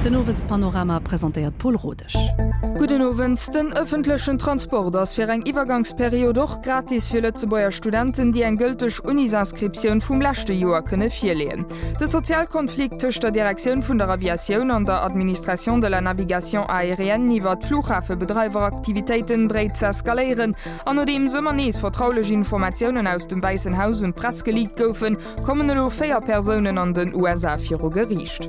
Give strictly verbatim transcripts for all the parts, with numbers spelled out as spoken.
Den nowes Panorama präsentiert Paul Rodesch. Guten Abend, den öffentlichen Transport ist für eine Übergangsperiode doch gratis für Lützebauer Studenten, die eine gültige Unisanskription vom letzten Jahr können verlieren. Der Sozialkonflikt zwischen der Direktion von der Aviation und der Administration de la Navigation aérienne über die Flughafenbetreiberaktivitäten dreht zu eskalieren. Und nachdem sommernies vertrauliche Informationen aus dem Weißen Haus und Presse geleakt wurden, kommen nur vier Personen an den U S A für Gericht.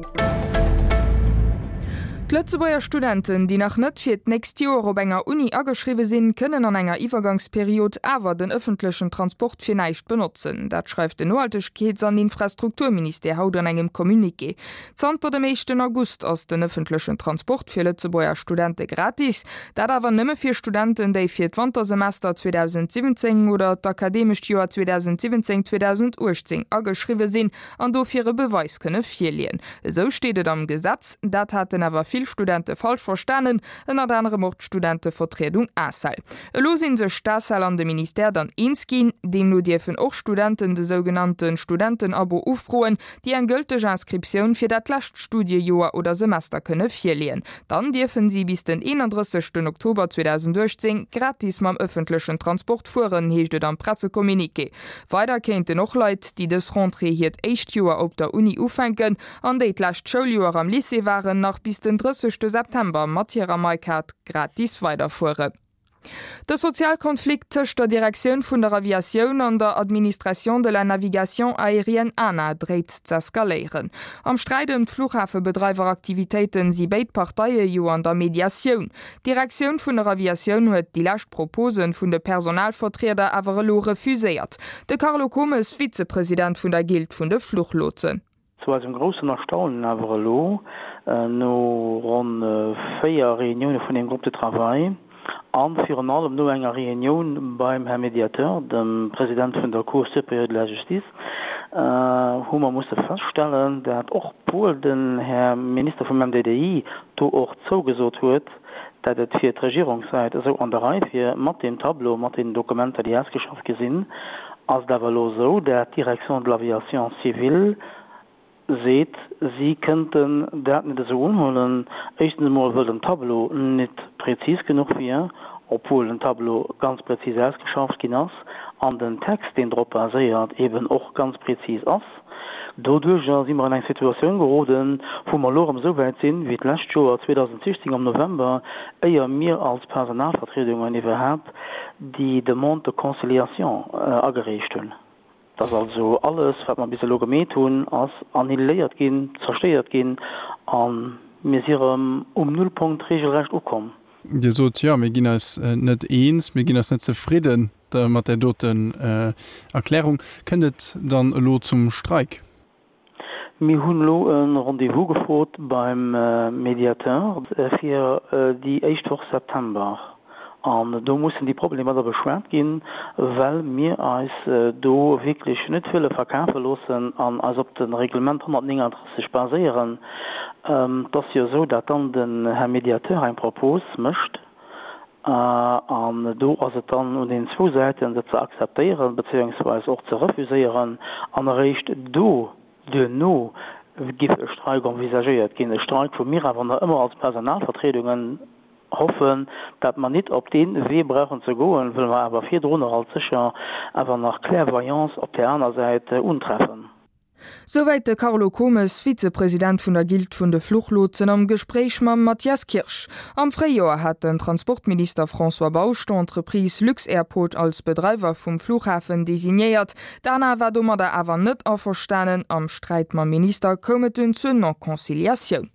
Die Lützebauer Studenten, die nach net fir näst Jahr op enger Uni ageschriwe sinn, können an enger Übergangsperiode awer den öffentlichen Transport fir neicht benutzen. Dat schreibt den Nohaltegkeets an Infrastrukturminister haut an engem Kommuniqué. Zanter dem meeschten August ass den öffentlichen Transport fir Lützebauer Studenten gratis, dat awer nëmme fir Studenten, déi fir d Wintersemester zwanzig siebzehn oder d'akademisch Jahr zwanzig siebzehn zweitausendachtzehn ageschriwe sinn an do fir e Beweis kënne firlien. So steht am Gesetz, dat hat den awer viel Studenten falsch verstanden, en ad andere Mordstudentenvertretung asal. Lo sind se Stasal an de Minister dann inskin, dem nur dürfen auch Studenten de sogenannten Studentenabo ufroen, die en gültige Inskription fir dat Laststudiejoer oder Semester könne firlehen. Dann dürfen sie bis den einunddreißigsten Oktober zweitausendachtzehn gratis mam öffentlichen Transport fuhren, heeschte am Pressekommuniqué. Weiter kennte noch Leute, die des Rentrée hiet echt Joer op der Uni ufenken, an deit last Schuljoer am Lycée waren nach bis den dreißigsten September Mathiera Maikat gratis weiterfuhre. Der Sozialkonflikt zwischen der Direktion von der Aviation und der Administration de la Navigation aérienne A N A dreht zu eskalieren. Am Streit um die Flughafenbetreiberaktivitäten sind beide Parteien jo an der Mediation. Die Direktion von der Aviation hat die letzten Proposen von den Personalvertretern aber lo refusiert. Der Carlo Comes, Vizepräsident von der Guild von der Fluchlotsen. Es war ein großes Erstaunen aber lo, äh, no rund äh, vier Reunionen von dem Gruppe de Travail, an für allem nur eine Reunion beim Herrn Mediateur, dem Präsident von der Cour supérieure de la Justice, äh, wo man musste feststellen, der hat auch wohl den Herr Minister vom M D D I da auch zugesagt wird, dass es für die Regierungszeit, also an der Reihe für mit dem Tableau, mit den Dokumenten, die ausgeschafft sind, als da war so, der Direction de l'Aviation Civile seht, sie könnten Daten nicht so umholen. Erstens mal wird ein Tableau nicht präzis genug für, obwohl ein Tableau ganz präzise ausgeschafft ist, an den Text, den darauf basiert, eben auch ganz präzis ist. Dadurch sind wir in eine Situation geraten, wo wir so weit sind, wie das letzte Jahr zwanzig sechzehn im November eher mehr als Personalvertretungen überhaupt die Demande de Conciliation äh, angeregt haben. Das also alles, was man ein bisschen logomet tun, als annihiliert gehen, zerstört gehen, an mit ihrem um Nullpunkt regelrecht aufkommen. Die sagt, ja, wir gehen es äh, nicht eins, wir gehen es nicht zufrieden da, mit der dorten äh, Erklärung. Könntet dann lo zum Streik? Wir haben lo ein Rendezvous gefordert beim äh, Mediateur für äh, die erste Woche September. Und da mussten die Probleme da beschwert gehen, weil wir als äh, da wirklich nicht viele verkaufen lassen, an, als ob den Reglement hundertneununddreißig basieren. Ähm, das ist ja so, dass dann der Herr Mediateur ein Propos möchte, äh, und da also dann an den zwei Seiten das zu akzeptieren, beziehungsweise auch zu refusieren, und recht da, de no, gibt es Streik envisagiert. Kein Streik von mir, aber immer als Personalvertretungen hoffen, dass man nicht auf den Weg brauchen zu gehen, weil wir aber viel drunter als sicher aber nach Clairvoyance auf der anderen Seite untreffen. Soweit der Carlo Comes, Vizepräsident von der Guild von der Fluchlotsen, am Gespräch mit Matthias Kirsch. Am Frühjahr hat den Transportminister François Bausch die Entreprise Lux Airport als Betreiber vom Flughafen designiert. Danach war dummer der aber nicht einverstanden. Am Streit mit dem Minister kommt es zu einer Konziliation.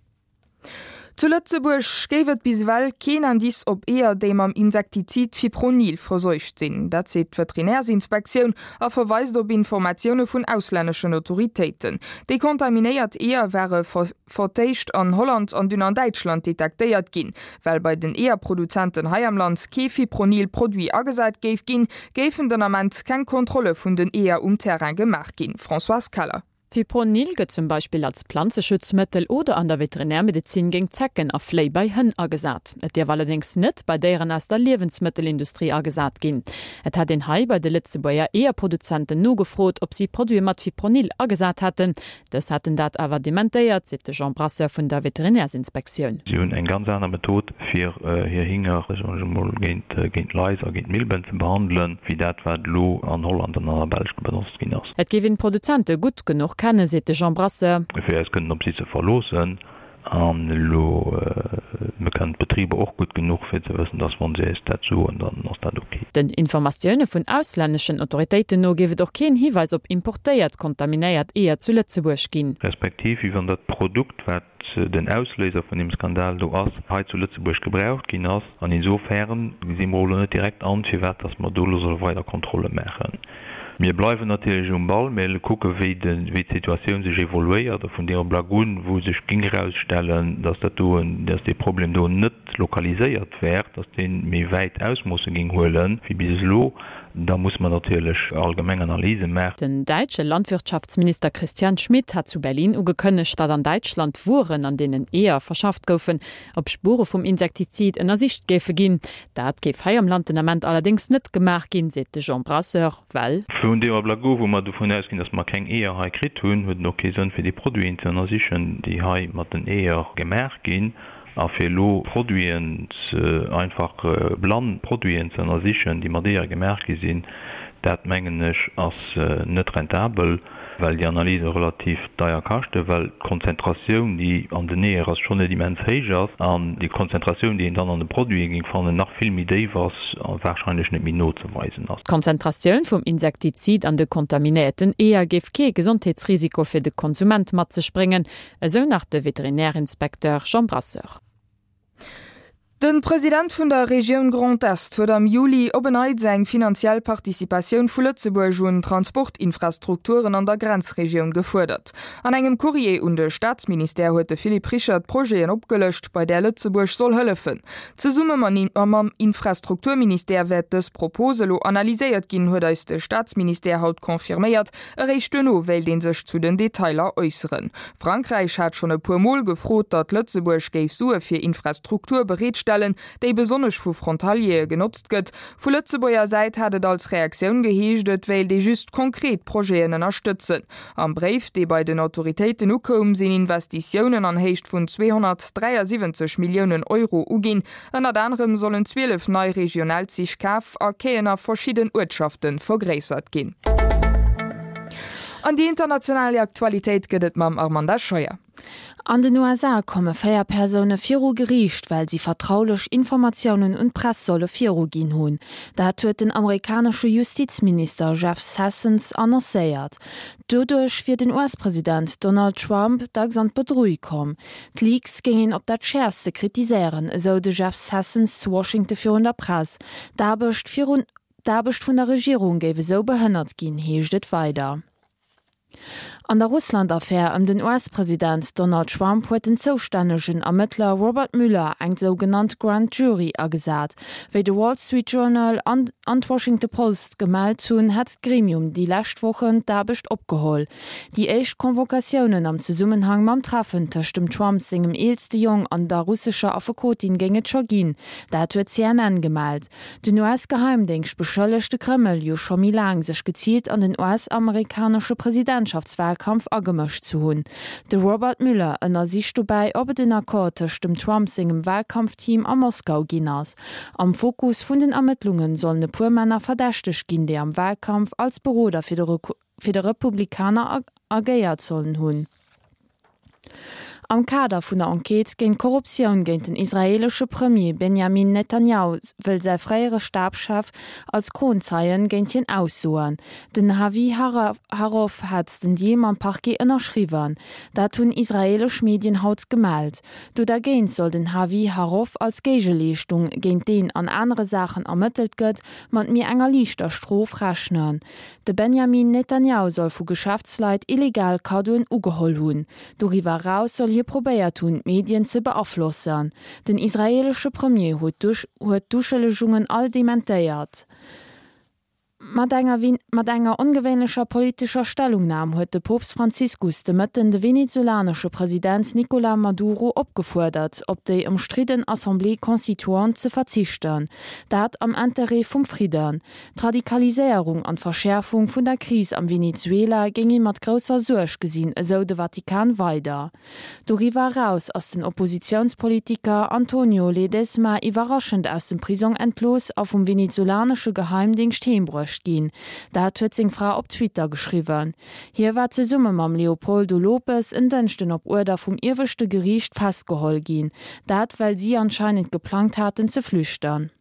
Zu Lützeburg gäwet biswell kein Indiz ob eher dem am Insektizid Fipronil verseucht sind. Das sieht die Veterinärsinspektion und verweist auf Informationen von ausländischen Autoritäten. Die kontaminiert eher wäre vertäuscht an Holland und in Deutschland detektiert gin, weil bei den Eherproduzenten hier im Land kein Fipronil-Produkt angesagt gäf gin, gäfen den Amment keine Kontrolle von den Eher um Terrain gemacht gin. François Kaller. Fipronil gëtt zum Beispiel als Pflanzenschutzmittel oder an der Veterinärmedizin gegen Zecken a Flei bei Hënn agesat. Et Dir allerdings net bei deren aus der Lebensmittelindustrie agesat ginn. Et hat den Hai bei de Litzebauer Eherproduzenten no gefrot, ob sie Produe mat Fipronil agesat hatten. Das hatten dat awer dementéiert, se Jean Brasseur vun der Veterinärsinspektion. Sie hunn eng ganz aner Method fir äh, hier hinger géint äh, géint Leiser géint Milben ze behandeln, wie dat wat lo an Holland an an Belg benutzt gin ass. Et gewinn Produzente gut genug kennen, se Jean Brasseur. Fir es kënnen op si ze verlosen. An lo me kann Betriebe auch gut genug fir ze wissen, dass man se dazu und dann ass dat okay. Den Informationoune vun ausländschen Autoritéiten no giwe doch kein Hiweis op importéiert kontaminéiert eher zu Lützeburg ginn. Respektiv wie wann dat Produkt wat den Ausleser von dem Skandal do ass he zu Lützeburg gebraucht gin ass an insofern si net direkt anfir wat dass man dolo soll weiter Kontrolle mechen. Wir bleiben natürlich um Ball, wir gucken, wie die, wie die Situation sich evoluiert, von der Blagun, wo sich ging herausstellen, dass, das tun, dass die Probleme nicht lokalisiert werden, dass die mehr weit aus müssen gehen holen, wie bislo. Da muss man natürlich allgemeine Analyse machen. Den deutsche Landwirtschaftsminister Christian Schmidt hat zu Berlin ugekönnecht, dass an Deutschland Wuren, an denen eher verschafft goufen, ob Spuren vom Insektizid in der Sicht gefe gin. Dat gef he am Landament allerdings net gemacht gin, sete Jean Brasseur, weil Von der Blago, wo man davon ausgehen, dass man kein eher Hai krit tun, wird noch Käsen für die Produkte in der Sicht, die Hai mit den eher gemerkt gin. Afirlo Produien äh, einfach äh, Bland Produien zenner sichen, die mat déier gemerk sinn, dat menggenech ass äh, net rentabel, weil die Analyse relativ daier kachte, weil Konzentrationun, die an de Nähe as schon dimenshéig ass, an die Konzentrationun, die dann an de Produe ging fannnen nach film Idee was wahrscheinlich net Min zu weisen ass. Konzentrationun vum Insektizid an de kontamineten eher gef ke Gesundheitsrisiko fir de Konsument mat ze springen, eso nach de Veterinärinspekteur Jean Brasseur. Den Präsident vun der Region Grand Est huet am Juli openheit seg finanziell Partizipationun vu Lützeburg und Transportinfrastrukturen an der Grenzregion gefordert. An engem Courrier und de Staatsminister huete Philipp Richard Proen opgelöscht, bei der Lützeburg soll hëllefen. Ze Summe man am Infrastrukturminister wett des Proposelo analyséiert ginn huet als de Staatsminister haut konfirméiert, erreicht no, well den sech zu den Detailer äußeren. Frankreich hat schon e puer Mol gefrot, dat Lützeburg geif Sue fir Infrastruktur bereitstellen, déi besonnech vu Frontalier genutzt gëtt. Vu Lützeburger Seit hatt als Reaktion geheeschtet, well déi just konkret Proen unterstützen. Am Brief, dei bei den Autoritäten ukom, sinn Investitionen an Heicht vun zweihundertdreiundsiebzig Millionen Euro ugin. Ennner anderem sollen zwölf neu Regionalzig Kaf a Keener verschieden Ortschaften vergréissert ginn. An die internationale Aktualität gëtt mam Armanda Scheuer. An den U S A komme feier Personen viru gericht, weil sie vertraulich Informationen und Presssolle viru gin hunn. Da huet den amerikanische Justizminister Jeff Sessions annoncéiert. Dodurch fir den U S-Präsident Donald Trump dagsant bedrui kom. D'Leaks gingen op dat schärfste kritiseieren, so de Jeff Sessions zu Washington für der Press. Dabecht vun der Regierung gewe so behënnert gin, heeschtet weiter. An der Russland-Affäre um den U S-Präsident Donald Trump huet den zoustännegen Ermittler Robert Mueller eng sogenannt Grand Jury agesat. Wéi de Wall Street Journal an d Washington Post gemeldt hunn, hat d'Gremium die Lächtwochen dabecht opgeholl. Die éicht Konvokatiounen am Zusammenhang mam Treffen tëcht dem Trump singem eelste Jong an der russischer Afekotin gänge Tschogin. Dat huet C N N gemeldt. Den U S-Geheimdienst beschëllechte Kreml jo schon mi lang sech gezielt an den U S-amerikanische Präsidentschaftswahl Kampf agemmecht zu hunn. De Robert Mueller ënner sich dabei ob den Akkordech dem Trump singem Wahlkampfteam a Moskau ginnners. Am Fokus vun den Ermittlungen sollen de Purmänner verdächteg ginn, déi am Wahlkampf als Beroder fir de Republikaner ag agéiert sollen hunn. Am Kader vun der Enquete géint Korruption géint den israelsche Premier Benjamin Netanyahu will sei freiere Stabschef als Kronzeien géint hien aussoen. Den Havi Harov hat den Diem am Parquet ënnerschriwen. Dat hunn israelisch Medien haut gemeldt. Do dagéint soll den Havi Harov als Gegeleestung géint den an andere Sachen ermëttelt gëtt, mat mir enger liichter Strof rechnen. De Benjamin Netanyahu soll vu Geschäftsleit illegal Kaduen ugeholl hunn. Doriwer raus soll hier probéiert hun Medien ze beaflossen. Den israelsche Premier huet Duschelechungen all dementéiert. mat enger ungewöhnlicher politischer Stellungnahme huet de Papst Franziskus de Mëtten de venezolanische Präsident Nicolás Maduro opgefordert, op déi umstriden Assemblée Constituante ze verzichten, dat am Interesse vum Frieden. Radikalisierung an Verschärfung vun der Krise am Venezuela ginge mat grosser Sorg gesinn, eso de Vatikan weiter. Doriwer raus ass den Oppositionspolitiker Antonio Ledesma überraschend aus dem Prison entlos auf dem venezolanische Geheimdienst Hembruch gin. Da hat huet seg Frau op Twitter geschriwen. Hier war ze Summe mam Leopoldo Lopez en dënchten op Urder vum irwechte Gericht festgeholl gin. Dat weil sie anscheinend geplant hatten ze flüchtern.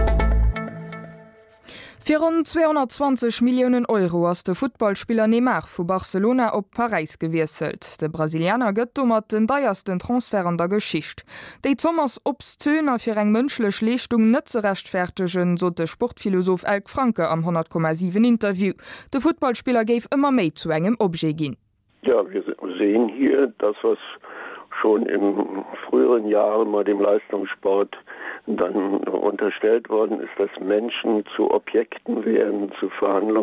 Für rund zweihundertzwanzig Millionen Euro ass de Footballspieler Neymar vu Barcelona op Paris gewieselt. De Brasilianer gëtt dummer den deiersten Transfer an der Geschicht. Dei Zommers obszöner fir eng mënschlech Leistung net ze rechtfertigen, so de Sportphilosoph Elk Franke am hundert Komma sieben Interview. De Footballspieler géif immer méi zu engem Obje gin. Ja, wir sehen hier das, was schon in früheren Jahren mal dem Leistungssport dann unterstellt worden ist, dass Menschen zu Objekten werden, zu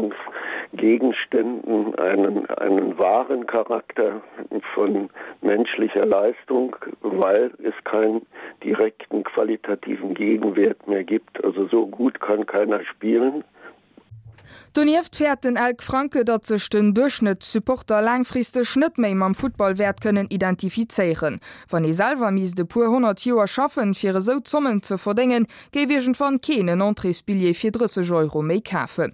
Verhandlungsgegenständen, einen, einen wahren Charakter von menschlicher Leistung, weil es keinen direkten qualitativen Gegenwert mehr gibt. Also so gut kann keiner spielen. Donieft fährt den Elk Franke, dat sech den Durchschnittssupporter langfriste Schnitt méi am Footballwert können identifizieren. Wann e selber mies de pur hundert Joer schaffen, fir so Zommen zu verdengen, gewirgent van kenen Entreespilier fir dreißig Euro méi kafe.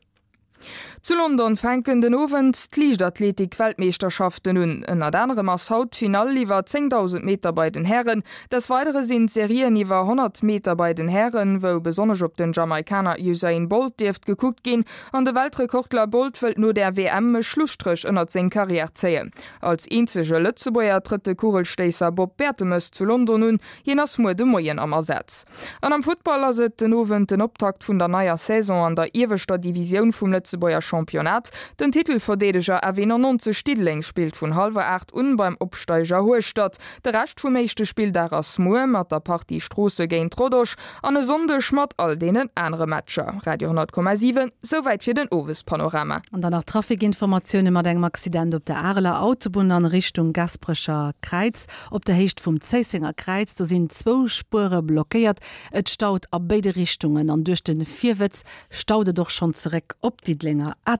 Zu London fenken den Ofent d'Lichtathletik-Weltmeisterschaften nun. En anderem ass Hautfinal iwwer zehntausend Meter bei den Herren. Das weitere sind Serien iwwer hundert Meter bei den Herren, wo besonders op den Jamaikaner Usain Bolt deft geguckt gin. An de Weltrekordler Bolt wëlt nur der W M Schlussstrich ënner seg Karriere zeien. Als einzige Lützebäuer dritte Kugelsteisser Bob Bertemes zu London nun, jenners Mo de Moien am Ersatz. An am Footballer se den Ofent den Optakt vun der neuer Saison an der Iwester Division vum Lützebäuer Championat. Den Titel verdedeger Erwinner neunzig Stidling spielt vun halber acht un beim Opsteiger Hohestadt. Der Rest vum meeschte Spiel daras Moe mat der Party Strosse géint Trodosch an e Sonde schmat all denen andere Matscher. Radio hundert Komma sieben, soweit fir den Owes Panorama. An dann nach Trafikinformationune mat engem Accident op der Areler Autobahn an Richtung Gasprecher Kreiz. Op der Hecht vum Zeisinger Kreiz, da sind zwo Spure blockiert. Et staut a beide Richtungen an durch den Vierwitz staude doch schon zurück op die Dinger A